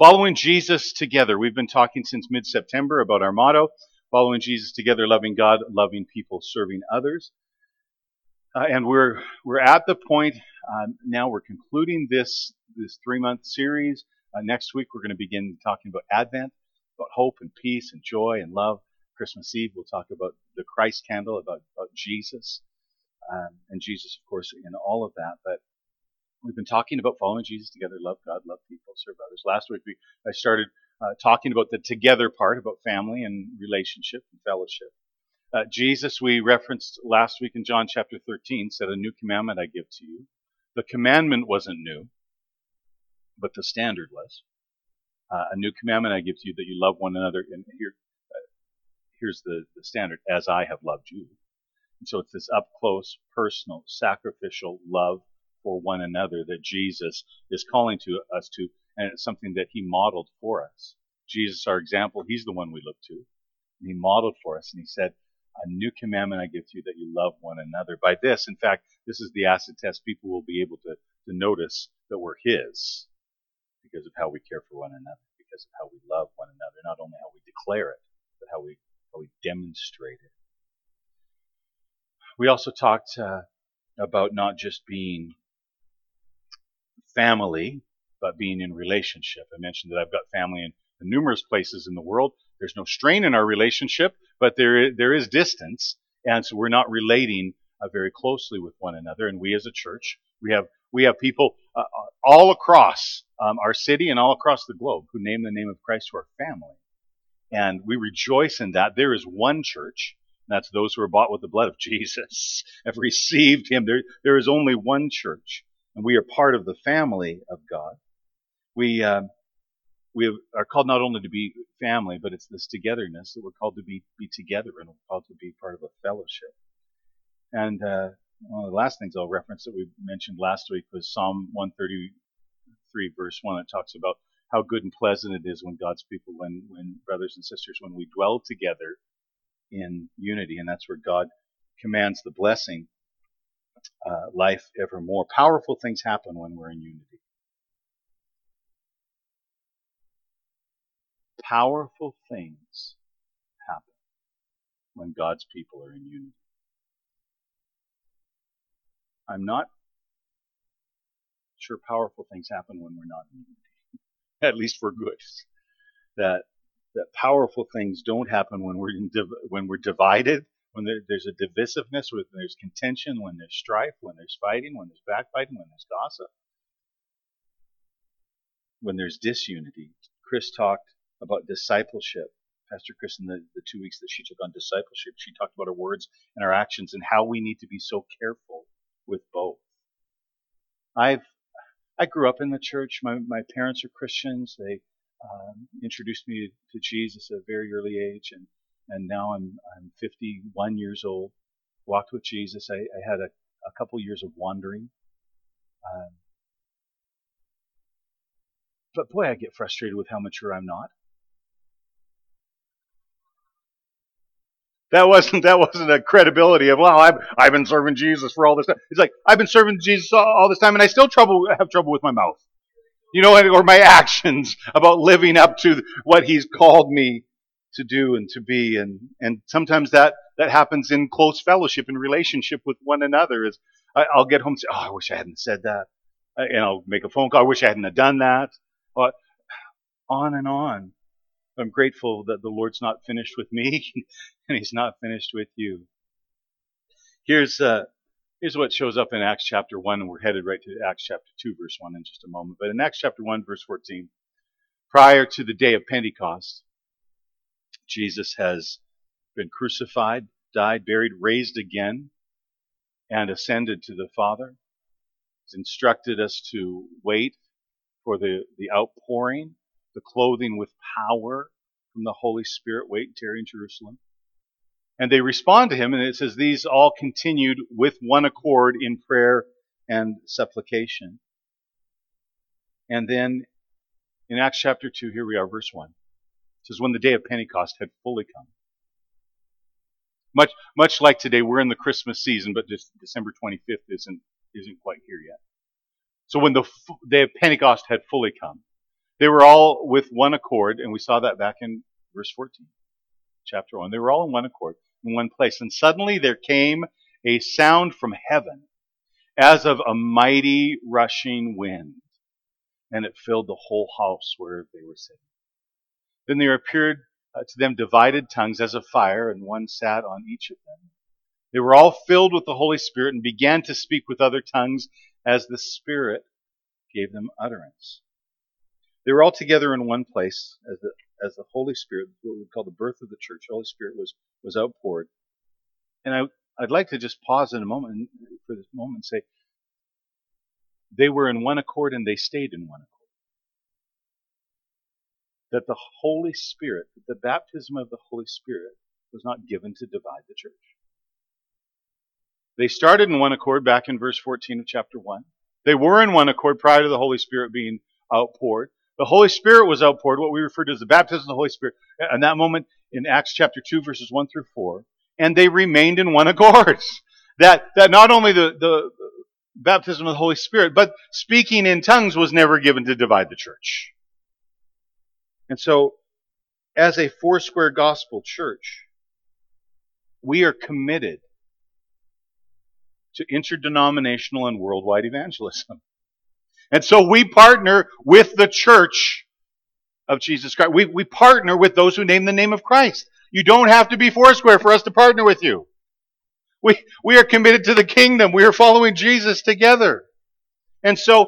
Following Jesus together. We've been talking since mid-September about our motto, following Jesus together, loving God, loving people, serving others. And we're at the point now. We're concluding this 3-month series. Next week we're going to begin talking about Advent, about hope and peace and joy and love. Christmas Eve we'll talk about the Christ candle, about Jesus, and Jesus, of course, in all of that. But we've been talking about following Jesus together, love God, love people, serve others. Last week I started talking about the together part, about family and relationship and fellowship. Jesus, we referenced last week in John chapter 13, said, "A new commandment I give to you." The commandment wasn't new, but the standard was. A new commandment I give to you, that you love one another. And here's the standard: as I have loved you. And so it's this up close, personal, sacrificial love for one another that Jesus is calling to us to, and it's something that he modeled for us. Jesus, our example, he's the one we look to. And he modeled for us, and he said, "A new commandment I give to you, that you love one another." By this, in fact, this is the acid test. People will be able to notice that we're his because of how we care for one another, because of how we love one another, not only how we declare it, but how we demonstrate it. We also talked about not just being family, but being in relationship. I mentioned that I've got family in numerous places in the world. There's no strain in our relationship, but there is distance, and so we're not relating very closely with one another. And we as a church, we have people all across our city and all across the globe who name the name of Christ to our family. And we rejoice in that. There is one church, and that's those who are bought with the blood of Jesus, have received him. There is only one church, and we are part of the family of God. We are called not only to be family, but it's this togetherness that we're called to be together, and we're called to be part of a fellowship. And one of the last things I'll reference that we mentioned last week was Psalm 133, verse 1. It talks about how good and pleasant it is when God's people, when brothers and sisters, when we dwell together in unity. And that's where God commands the blessing, life evermore. Powerful things happen when we're in unity. Powerful things happen when God's people are in unity. I'm not sure powerful things happen when we're not in unity, at least for good. That powerful things don't happen when we're divided, when there's a divisiveness, when there's contention, when there's strife, when there's fighting, when there's backbiting, when there's gossip, when there's disunity. Chris talked about discipleship. Pastor Chris, in the 2 weeks that she took on discipleship, she talked about our words and our actions and how we need to be so careful with both. I grew up in the church. My parents are Christians. They introduced me to Jesus at a very early age, and now I'm 51 years old. Walked with Jesus. I had a couple years of wandering. But boy, I get frustrated with how mature I'm not. That wasn't a credibility of, well, I've been serving Jesus for all this time. It's like, I've been serving Jesus all this time, and I still have trouble with my mouth. Or my actions about living up to what he's called me to do and to be. And sometimes that happens in close fellowship and relationship with one another. I'll get home and say, oh, I wish I hadn't said that. And I'll make a phone call. I wish I hadn't have done that. On and on. I'm grateful that the Lord's not finished with me and he's not finished with you. Here's what shows up in Acts chapter 1, and we're headed right to Acts chapter 2, verse 1 in just a moment. But in Acts chapter 1, verse 14, prior to the day of Pentecost, Jesus has been crucified, died, buried, raised again, and ascended to the Father. He's instructed us to wait for the outpouring, the clothing with power from the Holy Spirit, wait and tarry in Jerusalem. And they respond to him, and it says, these all continued with one accord in prayer and supplication. And then in Acts chapter 2, here we are, verse 1. It says, when the day of Pentecost had fully come. Much like today, we're in the Christmas season, but just December 25th isn't quite here yet. So when the day of Pentecost had fully come, They were all with one accord, and we saw that back in verse 14, chapter 1. They were all in one accord, in one place. And suddenly there came a sound from heaven as of a mighty rushing wind, and it filled the whole house where they were sitting. Then there appeared to them divided tongues as of fire, and one sat on each of them. They were all filled with the Holy Spirit and began to speak with other tongues as the Spirit gave them utterance. They were all together in one place as the Holy Spirit, what we call the birth of the church, the Holy Spirit was outpoured. And I'd like to just pause in a moment for this moment and say, they were in one accord and they stayed in one accord. That the Holy Spirit, the baptism of the Holy Spirit, was not given to divide the church. They started in one accord back in verse 14 of chapter 1. They were in one accord prior to the Holy Spirit being outpoured. The Holy Spirit was outpoured, what we refer to as the baptism of the Holy Spirit, in that moment in Acts chapter 2, verses 1 through 4. And they remained in one accord. That not only the baptism of the Holy Spirit, but speaking in tongues was never given to divide the church. And so, as a Foursquare Gospel church, we are committed to interdenominational and worldwide evangelism. And so we partner with the church of Jesus Christ. We partner with those who name the name of Christ. You don't have to be Foursquare for us to partner with you. We are committed to the kingdom. We are following Jesus together. And so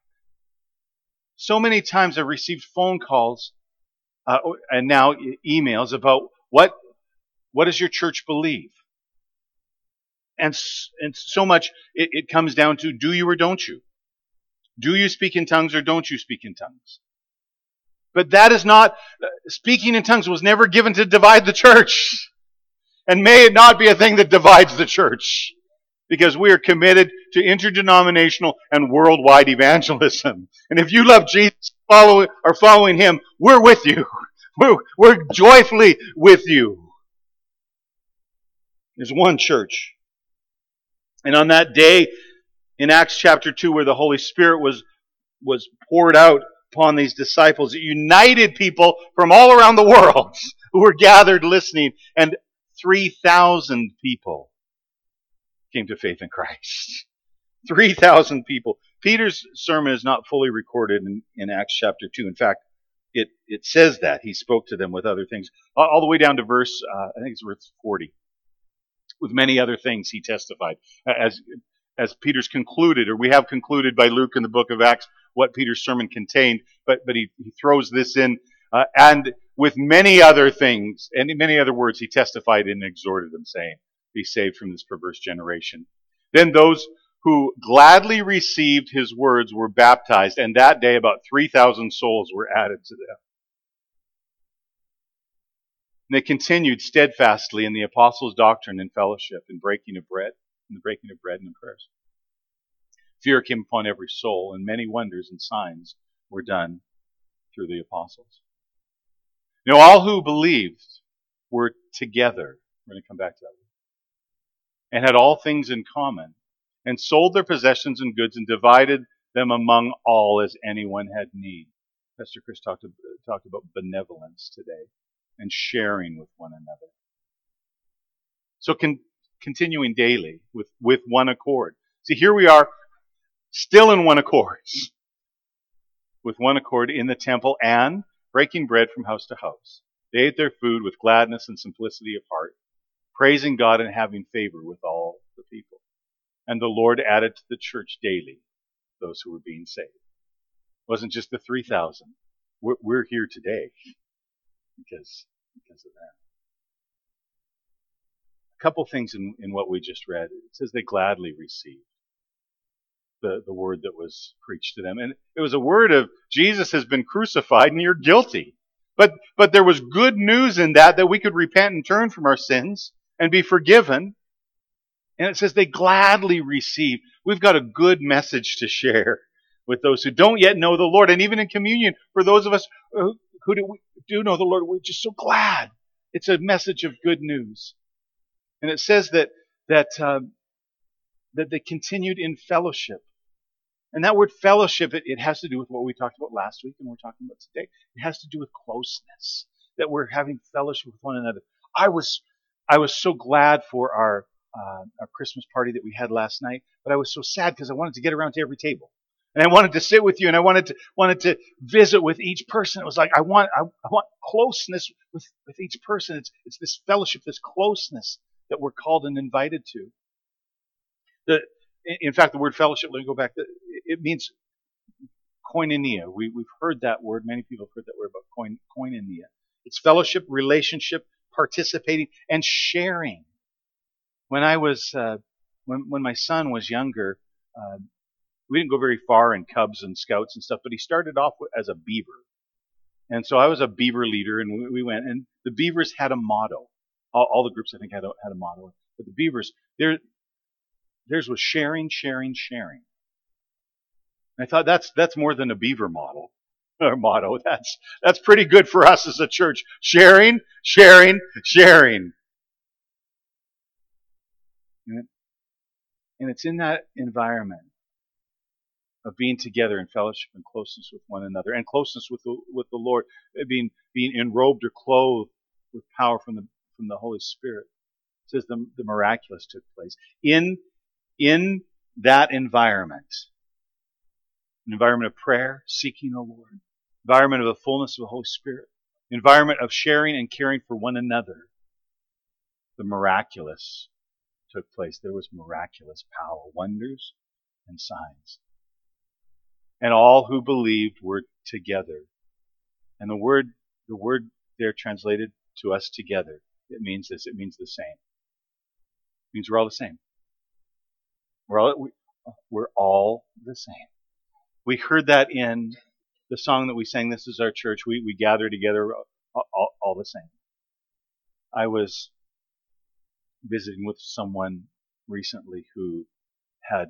many times I've received phone calls and now emails about what does your church believe? And so much it comes down to, do you or don't you? Do you speak in tongues or don't you speak in tongues? But that is not, speaking in tongues was never given to divide the church. And may it not be a thing that divides the church. Because we are committed to interdenominational and worldwide evangelism. And if you love Jesus, following Him, we're with you. We're joyfully with you. There's one church. And on that day, in Acts chapter 2, where the Holy Spirit was poured out upon these disciples, it united people from all around the world who were gathered listening, and 3,000 people came to faith in Christ. 3,000 people. Peter's sermon is not fully recorded in Acts chapter 2. In fact, it says that he spoke to them with other things. All the way down to verse, I think it's verse 40. With many other things he testified. As Peter's concluded, or we have concluded by Luke in the book of Acts, what Peter's sermon contained, but he throws this in, and with many other things, and in many other words, he testified and exhorted them, saying, be saved from this perverse generation. Then those who gladly received his words were baptized, and that day about 3,000 souls were added to them. And they continued steadfastly in the apostles' doctrine and fellowship, in the breaking of bread and in prayers. Fear came upon every soul, and many wonders and signs were done through the apostles. All who believed were together. We're going to come back to that. And had all things in common, and sold their possessions and goods, and divided them among all as anyone had need. Pastor Chris talked about benevolence today, and sharing with one another. So continuing daily with one accord. See, here we are, still in one accord. With one accord in the temple, and breaking bread from house to house. They ate their food with gladness and simplicity of heart, praising God and having favor with all the people. And the Lord added to the church daily those who were being saved. It wasn't just the 3,000. We're here today because of that. A couple things in what we just read. It says they gladly received the word that was preached to them. And it was a word of, Jesus has been crucified and you're guilty. But there was good news in that we could repent and turn from our sins and be forgiven. And it says they gladly received. We've got a good message to share with those who don't yet know the Lord. And even in communion, for those of us who do know the Lord, we're just so glad. It's a message of good news. And it says that they continued in fellowship. And that word fellowship, it has to do with what we talked about last week and we're talking about today. It has to do with closeness, that we're having fellowship with one another. I was so glad for our Christmas party that we had last night, but I was so sad because I wanted to get around to every table. And I wanted to sit with you, and I wanted to visit with each person. It was like I want closeness with each person. It's this fellowship, this closeness that we're called and invited to. In fact, the word fellowship, let me go back. It means koinonia. We've heard that word. Many people have heard that word about koinonia. It's fellowship, relationship, participating, and sharing. When I was when my son was younger, we didn't go very far in Cubs and Scouts and stuff, but he started off as a beaver. And so I was a beaver leader, and we went, and the beavers had a motto. All the groups, I think, had a motto. But the beavers, theirs was sharing, sharing, sharing. And I thought that's more than a beaver model or motto. That's pretty good for us as a church. Sharing, sharing, sharing. And it's in that environment of being together in fellowship and closeness with one another, and closeness with the Lord, being enrobed or clothed with power from the Holy Spirit. It says the miraculous took place in that environment, an environment of prayer, seeking the Lord, environment of the fullness of the Holy Spirit, environment of sharing and caring for one another. The miraculous took place. There was miraculous power, wonders, and signs. And all who believed were together. And the word there translated to us together, it means this. It means the same. It means we're all the same. We're all the same. We heard that in the song that we sang, This Is Our Church. We gather together all the same. I was visiting with someone recently who had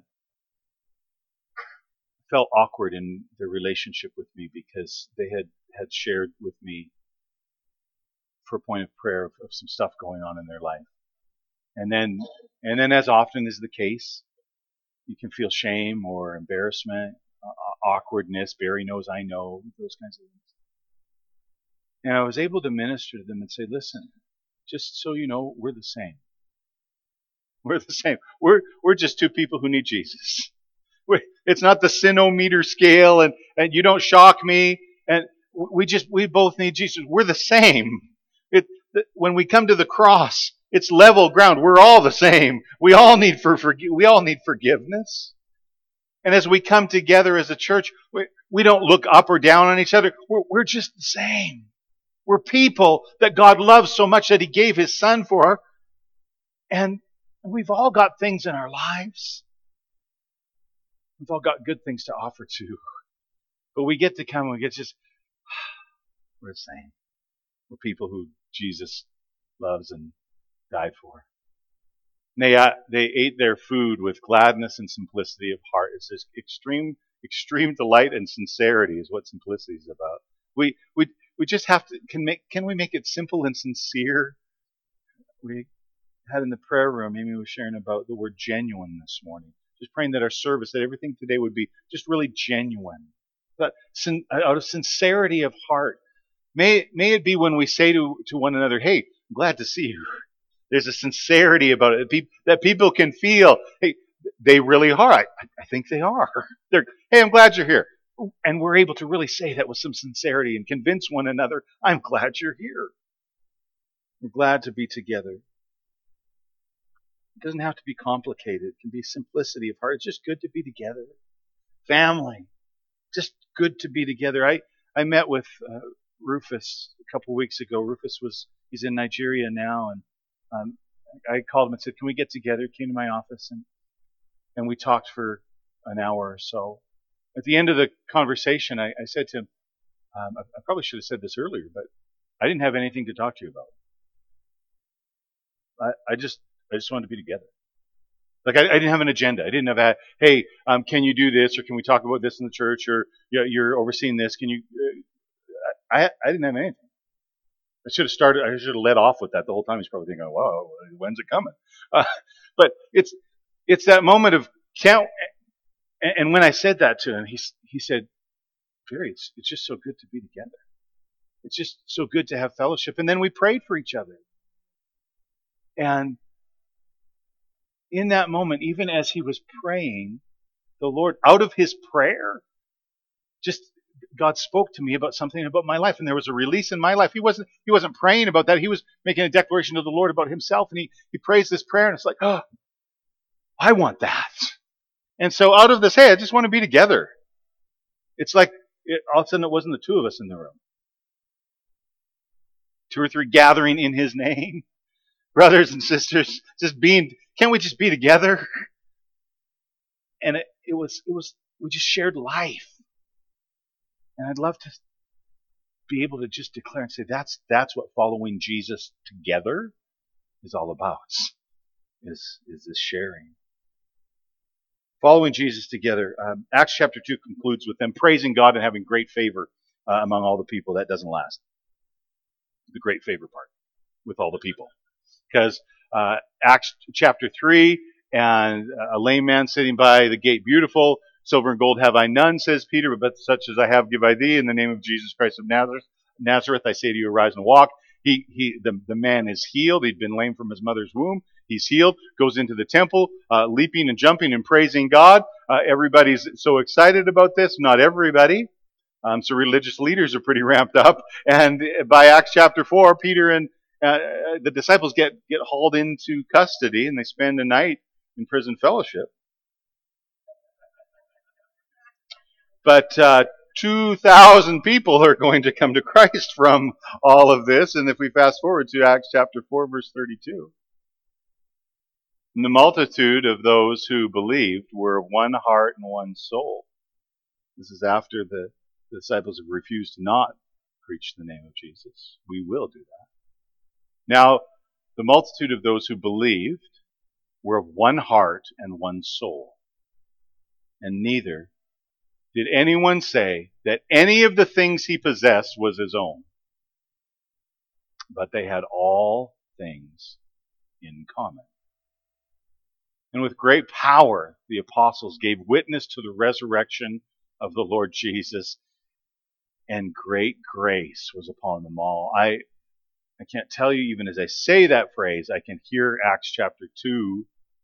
felt awkward in their relationship with me because they had shared with me for a point of prayer of some stuff going on in their life. And then as often is the case, you can feel shame or embarrassment, awkwardness, Barry knows I know, those kinds of things. And I was able to minister to them and say, listen, just so you know, we're the same. We're the same. We're just two people who need Jesus. It's not the sinometer scale, and you don't shock me, and we both need Jesus. We're the same. When we come to the cross, it's level ground. We're all the same. We all need forgiveness. And as we come together as a church, we don't look up or down on each other. We're just the same. We're people that God loves so much that He gave His Son for, and we've all got things in our lives. We've all got good things to offer too. But we get to come and we get just, we're the same. We're people who Jesus loves and died for. And they ate their food with gladness and simplicity of heart. It's this extreme delight and sincerity is what simplicity is about. We just have to, can we make it simple and sincere? We had in the prayer room, Amy was sharing about the word genuine this morning. Just praying that our service, that everything today would be just really genuine. But out of sincerity of heart. May it be when we say to one another, hey, I'm glad to see you. There's a sincerity about it that people can feel, hey, they really are. I think they are. Hey, I'm glad you're here. And we're able to really say that with some sincerity and convince one another, I'm glad you're here. We're glad to be together. It doesn't have to be complicated. It can be simplicity of heart. It's just good to be together. Family. Just good to be together. I met with Rufus a couple of weeks ago. He's in Nigeria now, and I called him and said, can we get together? He came to my office, and we talked for an hour or so. At the end of the conversation, I said to him, I probably should have said this earlier, but I didn't have anything to talk to you about. I just wanted to be together. Like I didn't have an agenda. I didn't have hey, can you do this, or can we talk about this in the church, or you're overseeing this? Can you? I didn't have anything. I should have led off with that the whole time. He's probably thinking, "Wow, when's it coming?" But it's that moment of And when I said that to him, he said, Barry, it's just so good to be together. It's just so good to have fellowship. And then we prayed for each other. And in that moment, even as he was praying, the Lord, out of his prayer, just God spoke to me about something about my life, and there was a release in my life. He wasn't praying about that. He was making a declaration to the Lord about himself, and he prays this prayer, and it's like, oh, I want that. And so out of this, hey, I just want to be together. It's like all of a sudden it wasn't the two of us in the room. 2 or 3 gathering in his name. Brothers and sisters, can't we just be together? And it was, we just shared life. And I'd love to be able to just declare and say, that's what following Jesus together is all about, is this sharing. Following Jesus together. Acts chapter 2 concludes with them praising God and having great favor among all the people. That doesn't last. The great favor part with all the people. Because Acts chapter 3, and a lame man sitting by the gate, beautiful, silver and gold have I none, says Peter, but such as I have give I thee, in the name of Jesus Christ of Nazareth, I say to you, arise and walk. The man is healed. He'd been lame from his mother's womb. He's healed, goes into the temple, leaping and jumping and praising God. Everybody's so excited about this. Not everybody. So religious leaders are pretty ramped up. And by Acts chapter 4, Peter and the disciples get hauled into custody, and they spend a night in prison fellowship. But 2,000 people are going to come to Christ from all of this. And if we fast forward to Acts chapter 4, verse 32, and the multitude of those who believed were of one heart and one soul. This is after the disciples have refused to not preach the name of Jesus. We will do that. Now, the multitude of those who believed were of one heart and one soul. And neither did anyone say that any of the things he possessed was his own, but they had all things in common. And with great power, the apostles gave witness to the resurrection of the Lord Jesus, and great grace was upon them all. I can't tell you, even as I say that phrase, I can hear Acts chapter 2.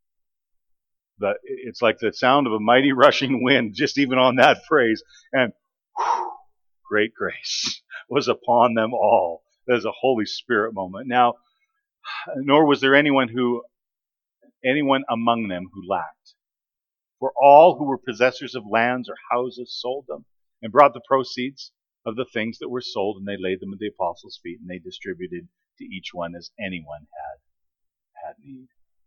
It's like the sound of a mighty rushing wind, just even on that phrase. And whew, great grace was upon them all. There's a Holy Spirit moment. Now, nor was there anyone among them who lacked. For all who were possessors of lands or houses sold them and brought the proceeds of the things that were sold, and they laid them at the apostles' feet, and they distributed to each one as anyone had need.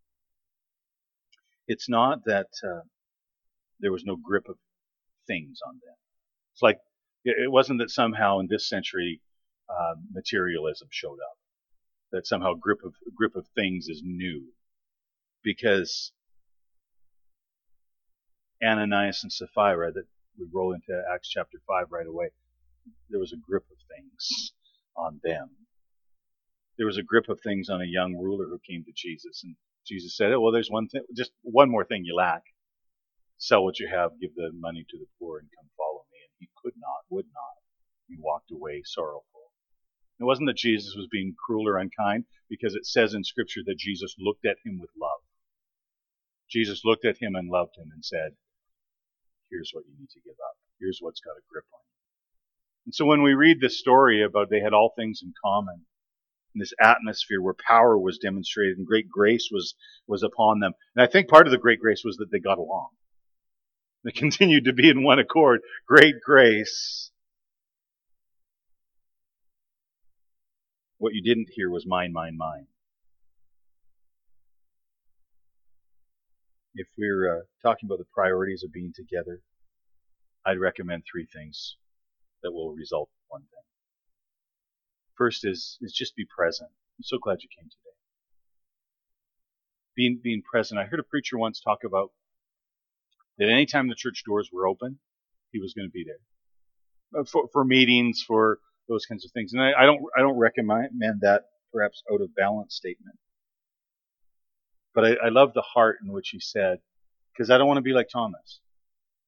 It's not that there was no grip of things on them. It's like it wasn't that somehow in this century materialism showed up, that somehow grip of things is new, because Ananias and Sapphira, that we roll into Acts chapter 5 right away, there was a grip of things on them. There was a grip of things on a young ruler who came to Jesus, and Jesus said, well, there's one thing, just one more thing you lack. Sell what you have, give the money to the poor, and come follow me. And he could not, would not. He walked away sorrowful. It wasn't that Jesus was being cruel or unkind, because it says in Scripture that Jesus looked at him with love. Jesus looked at him and loved him and said, here's what you need to give up. Here's what's got a grip on you. And so when we read this story about they had all things in common, in this atmosphere where power was demonstrated and great grace was upon them. And I think part of the great grace was that they got along. They continued to be in one accord. Great grace. What you didn't hear was mine, mine, mine. If we're talking about the priorities of being together, I'd recommend 3 things that will result in one thing. First is just be present. I'm so glad you came today. Being present. I heard a preacher once talk about that anytime the church doors were open, he was going to be there for meetings, for those kinds of things. And I don't recommend that perhaps out of balance statement. But I love the heart in which he said, because I don't want to be like Thomas.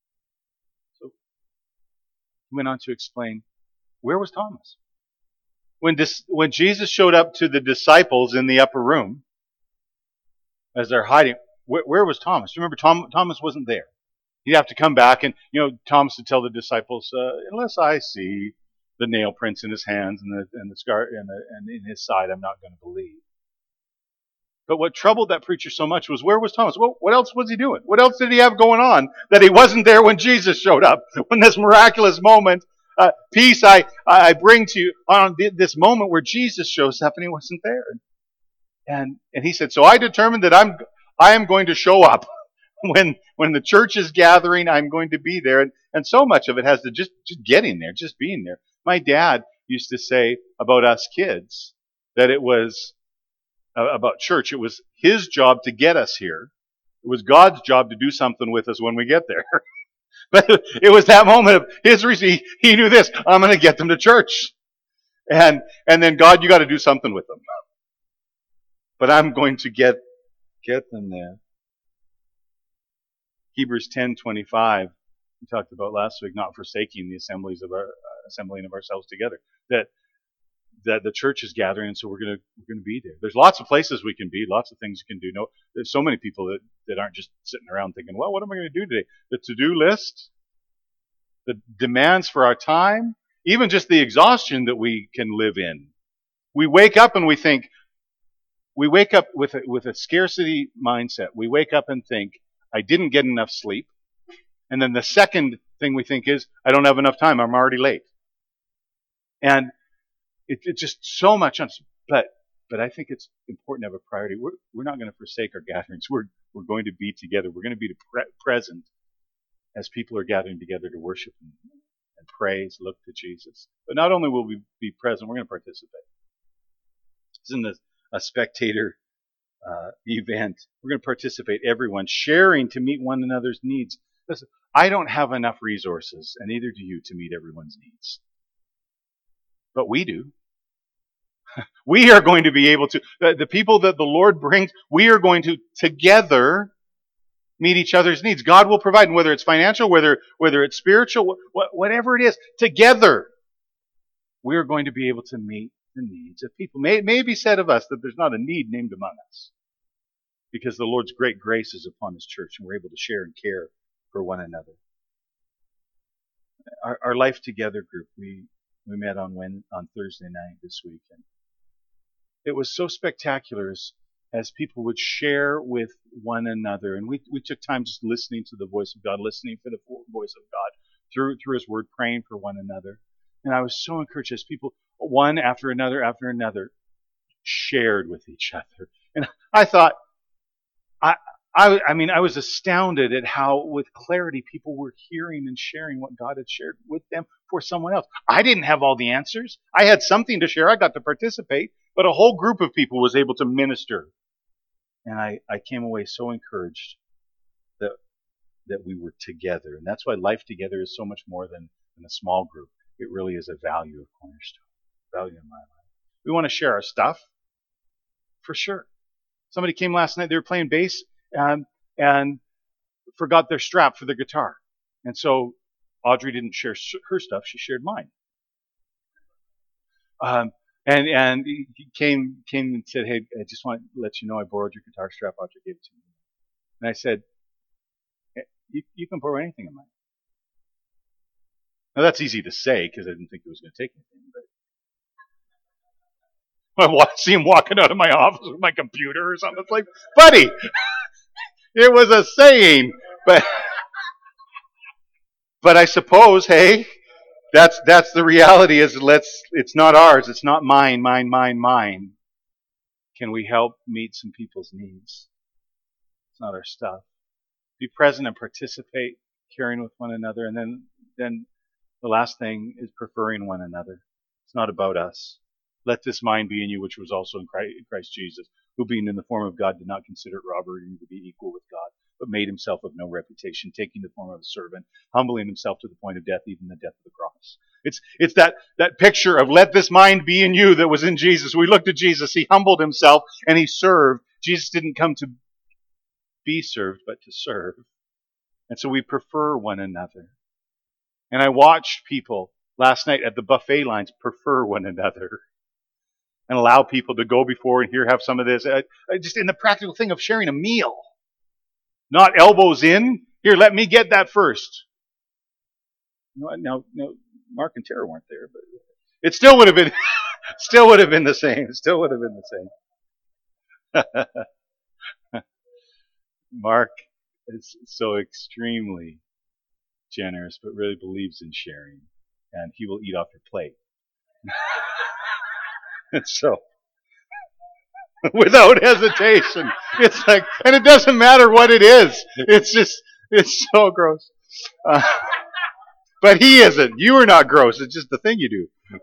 He went on to explain, where was Thomas? When Jesus showed up to the disciples in the upper room, as they're hiding, where was Thomas? Remember, Thomas wasn't there. He'd have to come back, and Thomas would tell the disciples, "Unless I see the nail prints in his hands and the scar and in his side, I'm not going to believe." But what troubled that preacher so much was, where was Thomas? Well, what else was he doing? What else did he have going on that he wasn't there when Jesus showed up? When this miraculous moment, peace I bring to you on this moment where Jesus shows up and he wasn't there. And he said, so I determined that I am going to show up when the church is gathering. I'm going to be there, and so much of it has to just getting there, just being there. My dad used to say about us kids that it was about church. It was his job to get us here. It was God's job to do something with us when we get there. But it was that moment of his reason. He knew this. I'm going to get them to church, and then God, you got to do something with them. But I'm going to get them there. Hebrews 10:25, we talked about last week, not forsaking the assembling of ourselves together. That the church is gathering, and so we're going to be there. There's lots of places we can be, lots of things you can do. No, there's so many people that aren't just sitting around thinking, well, what am I going to do today? The to-do list, the demands for our time, even just the exhaustion that we can live in. We wake up and we think. We wake up with a scarcity mindset. We wake up and think, I didn't get enough sleep. And then the second thing we think is, I don't have enough time. I'm already late. And it's just so much. But I think it's important to have a priority. We're not going to forsake our gatherings. We're going to be together. We're going to be present as people are gathering together to worship and praise, look to Jesus. But not only will we be present, we're going to participate. Isn't this a spectator event? We're going to participate, everyone, sharing to meet one another's needs. Listen, I don't have enough resources, and neither do you, to meet everyone's needs. But we do. We are going to be able to, the people that the Lord brings, we are going to together meet each other's needs. God will provide, and whether it's financial, whether it's spiritual, whatever it is, together we are going to be able to meet the needs of people. May be said of us that there's not a need named among us, because the Lord's great grace is upon His church, and we're able to share and care for one another. Our Life Together group, we met on Thursday night this week, and it was so spectacular as people would share with one another, and we took time just listening to the voice of God, listening for the voice of God through His Word, praying for one another. And I was so encouraged as people, one after another, shared with each other. And I thought, I mean, I was astounded at how, with clarity, people were hearing and sharing what God had shared with them for someone else. I didn't have all the answers. I had something to share. I got to participate, but a whole group of people was able to minister. And I came away so encouraged that we were together. And that's why Life Together is so much more than a small group. It really is a value of Cornerstone, value in my life. We want to share our stuff, for sure. Somebody came last night, they were playing bass and forgot their strap for their guitar. And so Audrey didn't share her stuff, she shared mine. And he came and said, hey, I just want to let you know I borrowed your guitar strap. Audrey gave it to me. And I said, you can borrow anything of mine. Now that's easy to say because I didn't think it was going to take anything. But I see him walking out of my office with my computer or something. It's like, buddy, it was a saying. But I suppose, hey, that's the reality. It's not ours. It's not mine. Can we help meet some people's needs? It's not our stuff. Be present and participate, caring with one another, and then the last thing is preferring one another. It's not about us. Let this mind be in you, which was also in Christ Jesus, who being in the form of God did not consider it robbery to be equal with God, but made himself of no reputation, taking the form of a servant, humbling himself to the point of death, even the death of the cross. It's that picture of let this mind be in you that was in Jesus. We looked at Jesus. He humbled himself and he served. Jesus didn't come to be served, but to serve. And so we prefer one another. And I watched people last night at the buffet lines prefer one another and allow people to go before and here have some of this. Just in the practical thing of sharing a meal. Not elbows in. Here, let me get that first. Now, Mark and Tara weren't there, but it still would have been, the same. It still would have been the same. Mark is so extremely generous, but really believes in sharing, and he will eat off your plate. And so, without hesitation, it's like, and it doesn't matter what it is. It's so gross. But he isn't. You are not gross. It's just the thing you do.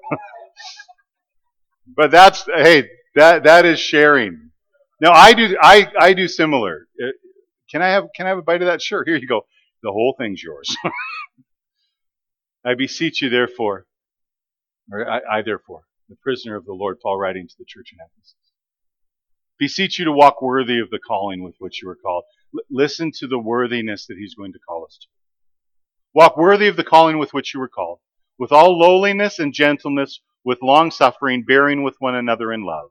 But that is sharing. Now I do similar. Can I have a bite of that? Sure. Here you go. The whole thing's yours. I beseech you, therefore, therefore, the prisoner of the Lord, Paul writing to the church in Ephesus, beseech you to walk worthy of the calling with which you were called. Listen to the worthiness that he's going to call us to. Walk worthy of the calling with which you were called, with all lowliness and gentleness, with long suffering, bearing with one another in love.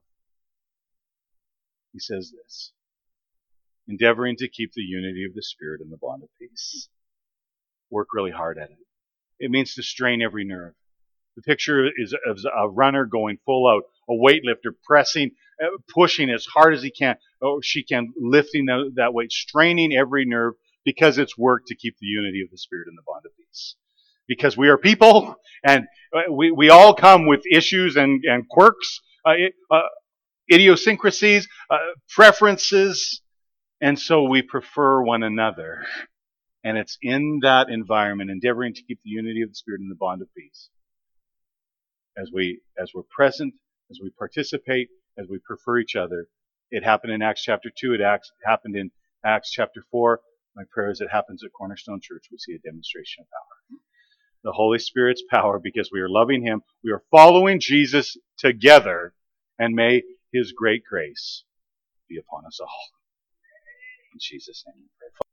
He says this, endeavoring to keep the unity of the Spirit in the bond of peace. Work really hard at it. It means to strain every nerve. The picture is of a runner going full out, a weightlifter pressing, pushing as hard as he can, or she can, lifting that weight, straining every nerve, because it's work to keep the unity of the Spirit in the bond of peace. Because we are people, and we all come with issues and quirks, idiosyncrasies, preferences, and so we prefer one another. And it's in that environment, endeavoring to keep the unity of the Spirit in the bond of peace. As we're present, as we participate, as we prefer each other. It happened in Acts chapter 2. It happened in Acts chapter 4. My prayer is it happens at Cornerstone Church. We see a demonstration of power. The Holy Spirit's power, because we are loving Him. We are following Jesus together. And may His great grace be upon us all. In Jesus' name we pray.